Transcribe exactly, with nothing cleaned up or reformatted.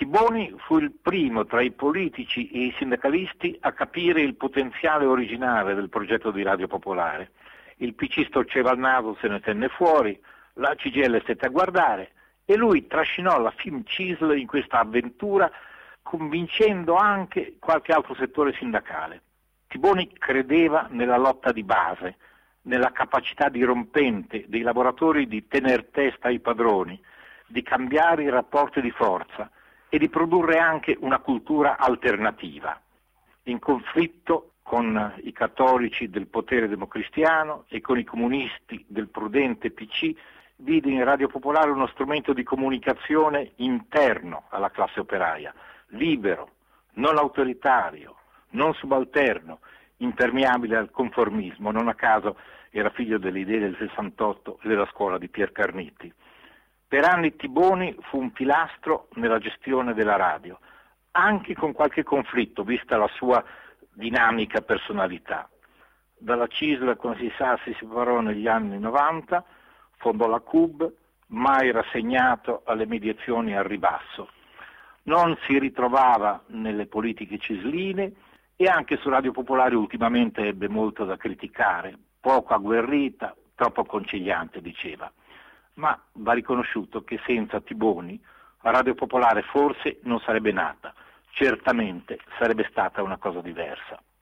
Tiboni fu il primo tra i politici e i sindacalisti a capire il potenziale originale del progetto di Radio Popolare. Il P C storceva il naso, se ne tenne fuori, la C G I L stette a guardare e lui trascinò la Film C I S L in questa avventura, convincendo anche qualche altro settore sindacale. Tiboni credeva nella lotta di base, nella capacità dirompente dei lavoratori di tener testa ai padroni, di cambiare i rapporti di forza e di produrre anche una cultura alternativa, in conflitto con i cattolici del potere democristiano e con i comunisti del prudente P C, vide in Radio Popolare uno strumento di comunicazione interno alla classe operaia, libero, non autoritario, non subalterno, impermeabile al conformismo. Non a caso era figlio delle idee del sessantotto e della scuola di Pier Carnitti. Per anni Tiboni fu un pilastro nella gestione della radio, anche con qualche conflitto, vista la sua dinamica personalità. Dalla C I S L, come si sa, si separò negli anni novanta, fondò la C U B, mai rassegnato alle mediazioni al ribasso. Non si ritrovava nelle politiche cisline e anche su Radio Popolare ultimamente ebbe molto da criticare, poco agguerrita, troppo conciliante, diceva. Ma va riconosciuto che senza Tiboni Radio Popolare forse non sarebbe nata, certamente sarebbe stata una cosa diversa.